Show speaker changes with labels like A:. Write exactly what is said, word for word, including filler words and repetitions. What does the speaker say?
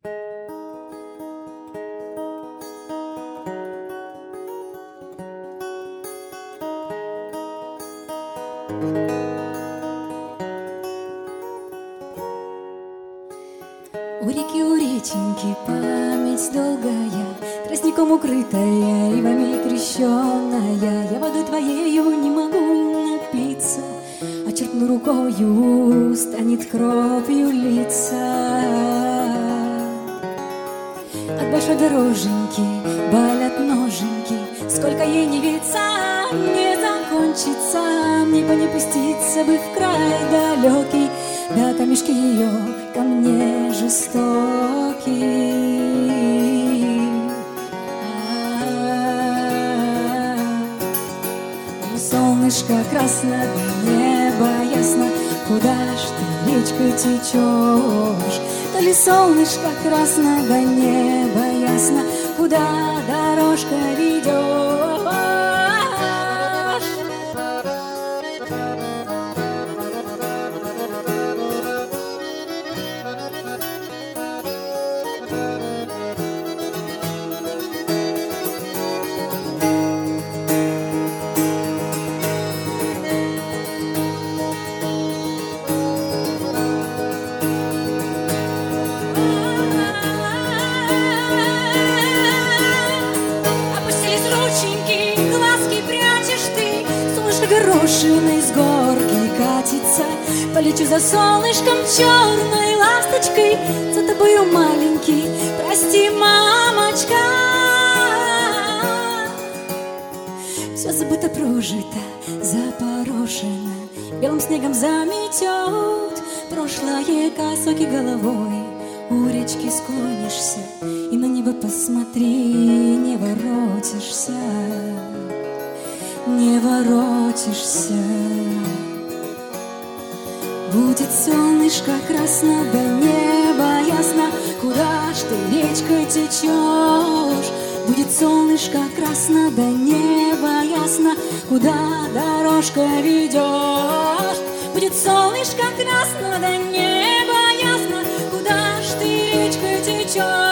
A: У реки, у реченьки память долгая, тростником укрытая, ивами крещенная. Я водой твоею не могу напиться, а черпну рукою, станет кровью литься. От большой дороженьки болят ноженьки, сколько ей не виться, не закончится. Мне бы не пуститься бы в край далекий, да камешки ее ко мне жестокие. Солнышко красное, небо ясно, куда ж ты, речкой течешь? То ли солнышко красное, да небо ясно, куда дорожка ведет? Горошиной с горки катится, полечу за солнышком черной ласточкой, за тобою маленький, прости, мамочка. Все забыто, прожито, запорошено, белым снегом заметет прошлое косоки головой. У речки склонишься и на небо посмотри, не воротишься, не воротишься. Будет солнышко красно, да небо ясно, куда ж ты, речкой течешь? Будет солнышко красно, да небо ясно, куда дорожка ведешь? Будет солнышко красно, да небо ясно, куда ж ты, речкой течешь?